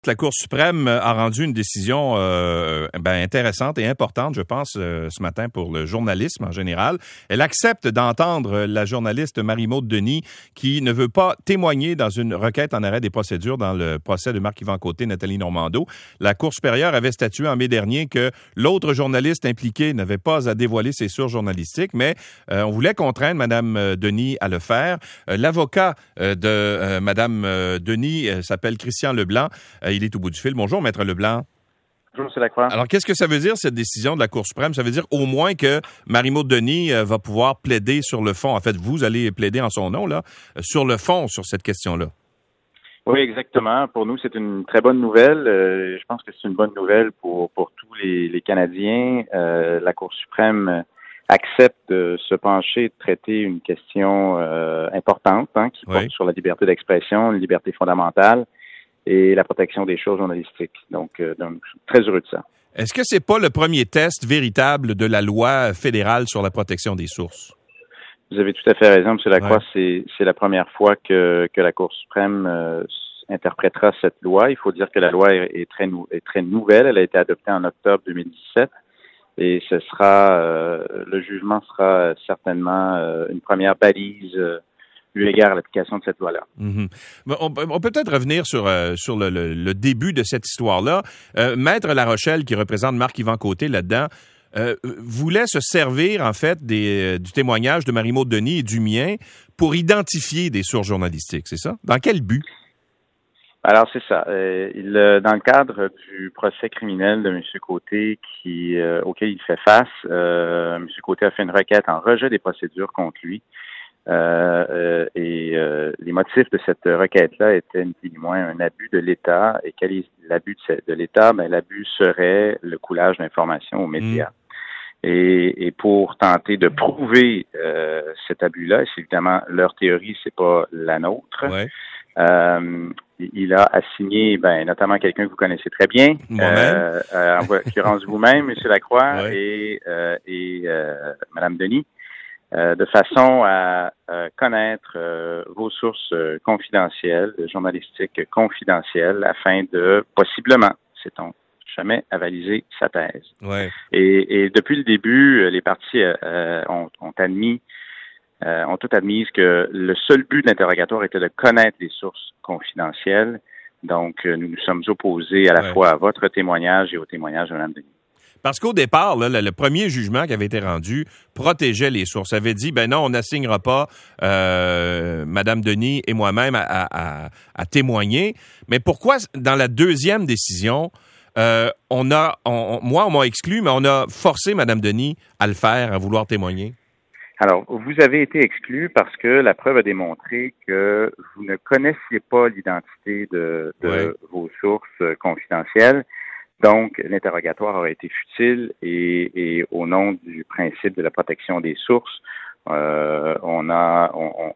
La Cour suprême a rendu une décision intéressante et importante, je pense, ce matin pour le journalisme en général. Elle accepte d'entendre la journaliste Marie-Maude Denis qui ne veut pas témoigner dans une requête en arrêt des procédures dans le procès de Marc-Yvan Côté, Nathalie Normando. La Cour supérieure avait statué en mai dernier que l'autre journaliste impliqué n'avait pas à dévoiler ses sources journalistiques, mais on voulait contraindre Mme Denis à le faire. L'avocat de Mme Denis s'appelle Christian Leblanc. Il est au bout du fil. Bonjour, Maître Leblanc. Bonjour, M. Lacroix. Alors, qu'est-ce que ça veut dire, cette décision de la Cour suprême? Ça veut dire au moins que Marie-Maude Denis va pouvoir plaider sur le fond. En fait, vous allez plaider en son nom, là, sur le fond, sur cette question-là. Oui, exactement. Pour nous, c'est une très bonne nouvelle. Je pense que c'est une bonne nouvelle pour tous les Canadiens. La Cour suprême accepte de se pencher et de traiter une question importante qui porte sur la liberté d'expression, une liberté fondamentale et la protection des choses journalistiques. Donc, je suis très heureux de ça. Est-ce que c'est pas le premier test véritable de la loi fédérale sur la protection des sources? Vous avez tout à fait raison, M. Lacroix. Ouais. C'est la première fois que la Cour suprême interprétera cette loi. Il faut dire que la loi est très nouvelle. Elle a été adoptée en octobre 2017. Et ce sera le jugement sera certainement une première balise eu égard à l'application de cette loi-là. Mm-hmm. On peut peut-être revenir sur le début de cette histoire-là. Maître Larochelle, qui représente Marc-Yvan Côté là-dedans, voulait se servir, en fait, du témoignage de Marie-Maude Denis et du mien pour identifier des sources journalistiques, c'est ça? Dans quel but? Alors, c'est ça. Dans le cadre du procès criminel de M. Côté auquel il fait face, M. Côté a fait une requête en rejet des procédures contre lui. Les motifs de cette requête-là étaient ni plus ni moins un abus de l'État. Et quel est l'abus de l'État? L'abus serait le coulage d'informations aux médias. Et pour tenter de prouver cet abus-là, c'est évidemment leur théorie, c'est pas la nôtre. Ouais. Il a assigné, notamment quelqu'un que vous connaissez très bien, en l'occurrence vous-même, M. Lacroix, et Mme Denis, de façon à connaître vos sources confidentielles, journalistiques confidentielles, afin de possiblement, sait-on jamais, avaliser sa thèse. Ouais. Et depuis le début, les parties ont toutes admis que le seul but de l'interrogatoire était de connaître les sources confidentielles. Donc, nous nous sommes opposés à la fois à votre témoignage et au témoignage de Mme Denis. Parce qu'au départ, là, le premier jugement qui avait été rendu protégeait les sources. Avait dit, non, on n'assignera pas Mme Denis et moi-même à témoigner. Mais pourquoi, dans la deuxième décision, on m'a exclu, mais on a forcé Mme Denis à le faire, à vouloir témoigner? Alors, vous avez été exclu parce que la preuve a démontré que vous ne connaissiez pas l'identité de vos sources confidentielles. Donc, l'interrogatoire aurait été futile et au nom du principe de la protection des sources, on a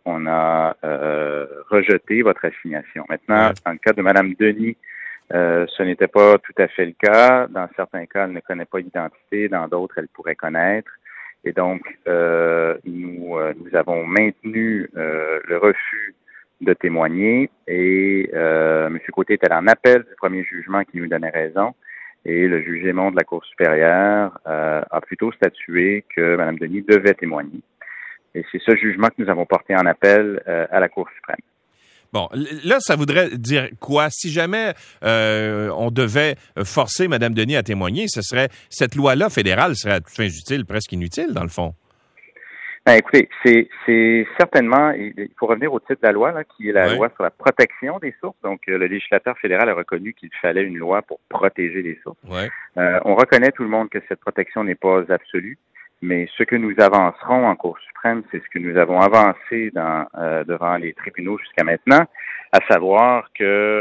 rejeté votre assignation. Maintenant, dans le cas de Mme Denis, ce n'était pas tout à fait le cas. Dans certains cas, elle ne connaît pas l'identité. Dans d'autres, elle pourrait connaître. Et donc, nous avons maintenu le refus de témoigner et M. Côté était en appel du premier jugement qui nous donnait raison. Et le juge Aymon de la Cour supérieure a plutôt statué que Mme Denis devait témoigner. Et c'est ce jugement que nous avons porté en appel à la Cour suprême. Bon, là, ça voudrait dire quoi? Si jamais on devait forcer Mme Denis à témoigner, cette loi-là fédérale serait à toute fin utile, presque inutile, dans le fond. Écoutez, c'est certainement, il faut revenir au titre de la loi, là, qui est la loi sur la protection des sources. Donc, le législateur fédéral a reconnu qu'il fallait une loi pour protéger les sources. Ouais. On reconnaît tout le monde que cette protection n'est pas absolue, mais ce que nous avancerons en Cour suprême, c'est ce que nous avons avancé devant les tribunaux jusqu'à maintenant, à savoir que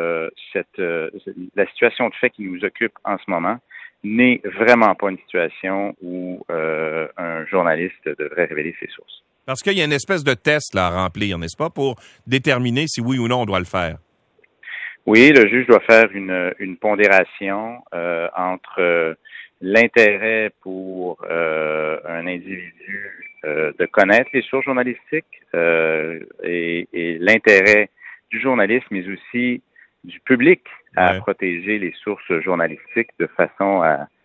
la situation de fait qui nous occupe en ce moment n'est vraiment pas une situation où un journaliste devrait révéler ses sources. Parce qu'il y a une espèce de test là, à remplir, n'est-ce pas, pour déterminer si oui ou non on doit le faire? Oui, le juge doit faire une pondération entre l'intérêt pour un individu de connaître les sources journalistiques et l'intérêt du journaliste, mais aussi du public à protéger les sources journalistiques de façon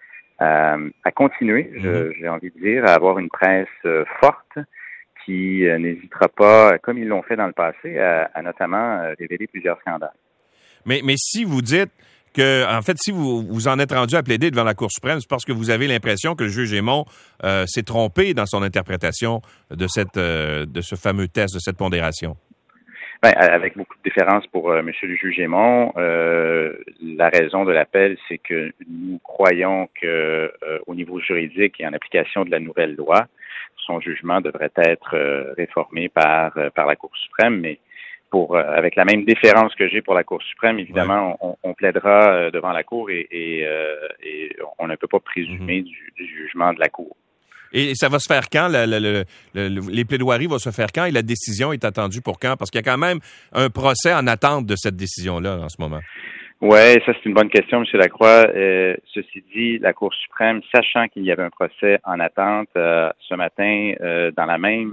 à continuer, j'ai envie de dire, à avoir une presse forte qui n'hésitera pas, comme ils l'ont fait dans le passé, à notamment révéler plusieurs scandales. Mais si vous dites que, en fait, si vous en êtes rendu à plaider devant la Cour suprême, c'est parce que vous avez l'impression que le juge Aymon s'est trompé dans son interprétation de ce fameux test, de cette pondération. Ben, avec beaucoup de différence pour Monsieur le juge Aymon, la raison de l'appel, c'est que nous croyons que au niveau juridique et en application de la nouvelle loi, son jugement devrait être réformé par la Cour suprême, mais avec la même déférence que j'ai pour la Cour suprême, évidemment, on plaidera devant la Cour et on ne peut pas présumer du jugement de la Cour. Et ça va se faire quand? Les plaidoiries vont se faire quand? Et la décision est attendue pour quand? Parce qu'il y a quand même un procès en attente de cette décision-là en ce moment. Oui, ça c'est une bonne question, M. Lacroix. Ceci dit, la Cour suprême, sachant qu'il y avait un procès en attente ce matin, dans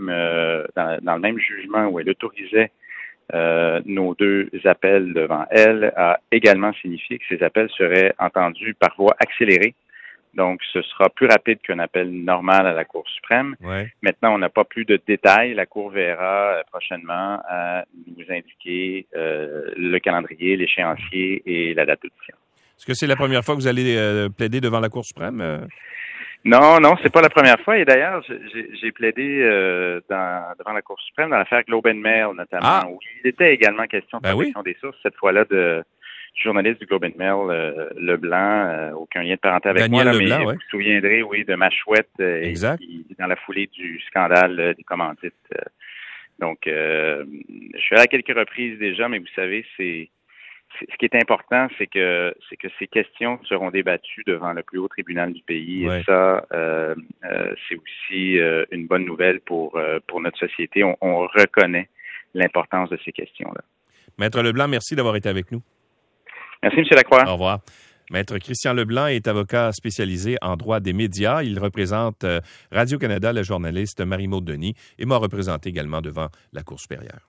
le même jugement où elle autorisait nos deux appels devant elle, a également signifié que ces appels seraient entendus par voie accélérée. Donc, ce sera plus rapide qu'un appel normal à la Cour suprême. Ouais. Maintenant, on n'a pas plus de détails. La Cour verra prochainement à nous indiquer le calendrier, l'échéancier et la date d'audition. Est-ce que c'est la première fois que vous allez plaider devant la Cour suprême? Non, c'est pas la première fois. Et d'ailleurs, j'ai plaidé devant la Cour suprême dans l'affaire Globe and Mail, notamment, où il était également question de protection des sources, cette fois-là de journaliste du Globe and Mail, Leblanc, aucun lien de parenté avec Daniel moi, là, Leblanc, mais vous vous souviendrez, oui, de ma chouette dans la foulée du scandale des commandites. Donc, je suis allé à quelques reprises déjà, mais vous savez, ce qui est important, c'est que ces questions seront débattues devant le plus haut tribunal du pays. Ouais. Et ça, c'est aussi une bonne nouvelle pour notre société. On reconnaît l'importance de ces questions-là. Maître Leblanc, merci d'avoir été avec nous. Merci, M. Lacroix. Au revoir. Maître Christian Leblanc est avocat spécialisé en droit des médias. Il représente Radio-Canada, la journaliste Marie-Maude Denis, et m'a représenté également devant la Cour supérieure.